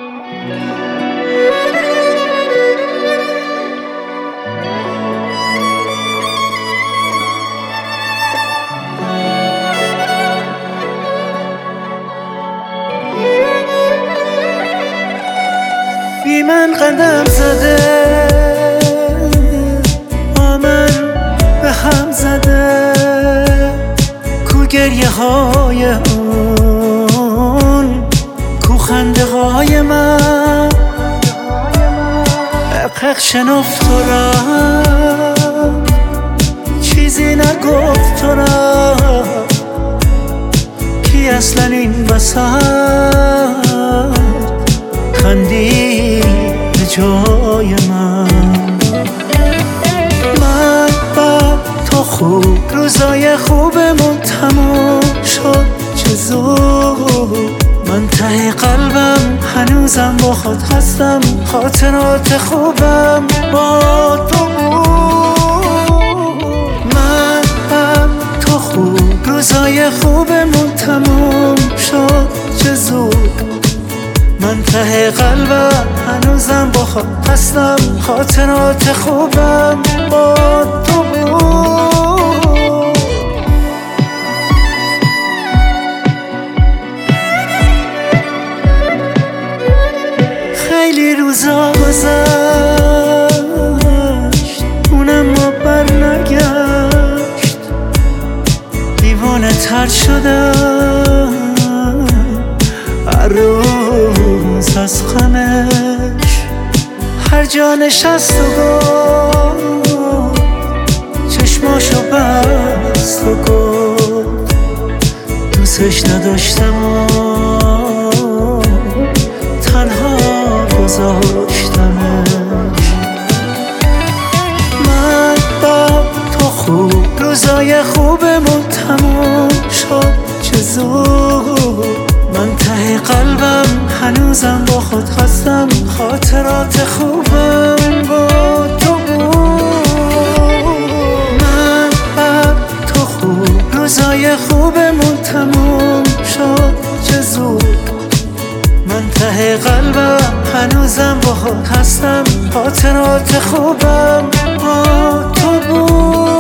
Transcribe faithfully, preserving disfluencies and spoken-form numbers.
بی من قدم زده، با من به هم زده، کو گریه های اون، کو خنده های من. حق شنفت تو را، چیزی نگفت تو را، کی اصلا این وسط خندی به جای من. من با تو خوب، روزای خوبمون تموم شد چه زود. من ته قلبم هنوزم با خود هستم، خاطرات خوبم با تو بود. من با تو خوب، روزای خوبمون تموم شد چه زود. من ته قلبم هنوزم با خود هستم، خاطرات خوبم با تو بود. خیلی روزا گذشت، اونم ما بر نگشت. دیوانه تر شدم هر روز از غمش. هر جا نشست و گفت، چشماشو بست و گفت دوستش نداشتم و تنها گذاشتمش. من با تو خوب، روزای خوبمون تموم شد چه زود. من ته قلبم هنوزم با خود هستم، خاطرات خوبم با تو بود. من با تو خوب، روزای خوبمون تموم شد چه زود. من ته قلبم هنوزم با خود هستم، خاطرات خوبم با تو بود.